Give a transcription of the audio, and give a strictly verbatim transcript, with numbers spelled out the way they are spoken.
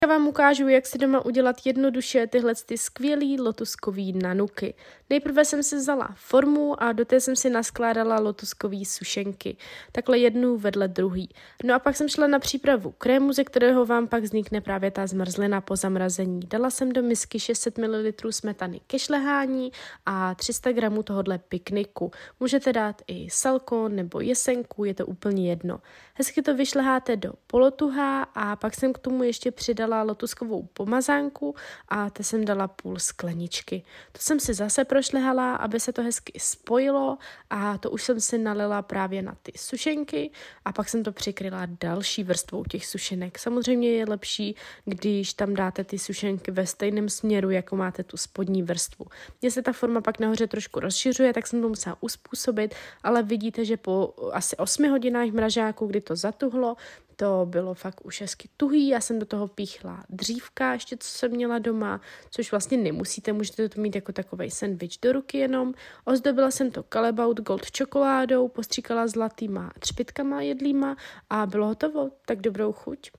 Já vám ukážu, jak si doma udělat jednoduše tyhle ty skvělý lotuskový nanuky. Nejprve jsem si vzala formu a do té jsem si naskládala lotuskový sušenky. Takhle jednu vedle druhý. No a pak jsem šla na přípravu krému, ze kterého vám pak vznikne právě ta zmrzlina po zamrazení. Dala jsem do misky šest set mililitrů smetany ke šlehání a tři sta gramů tohohle pikniku. Můžete dát i salko nebo jesenku, je to úplně jedno. Hezky to vyšleháte do polotuhá a pak jsem k tomu ještě přidala lotuskovou pomazánku a to jsem dala půl skleničky. To jsem si zase prošlehala, aby se to hezky spojilo a to už jsem si nalila právě na ty sušenky a pak jsem to přikryla další vrstvou těch sušenek. Samozřejmě je lepší, když tam dáte ty sušenky ve stejném směru, jako máte tu spodní vrstvu. Mně se ta forma pak nahoře trošku rozšiřuje, tak jsem to musela uspůsobit, ale vidíte, že po asi osmi hodinách mražáku, kdy to zatuhlo, to bylo fakt už hezky tuhý, já jsem do toho píchla dřívka, ještě co jsem měla doma, což vlastně nemusíte, můžete to mít jako takovej sendvič do ruky jenom. Ozdobila jsem to Callebaut Gold čokoládou, postříkala zlatýma třpitkama jedlýma a bylo hotovo, tak dobrou chuť.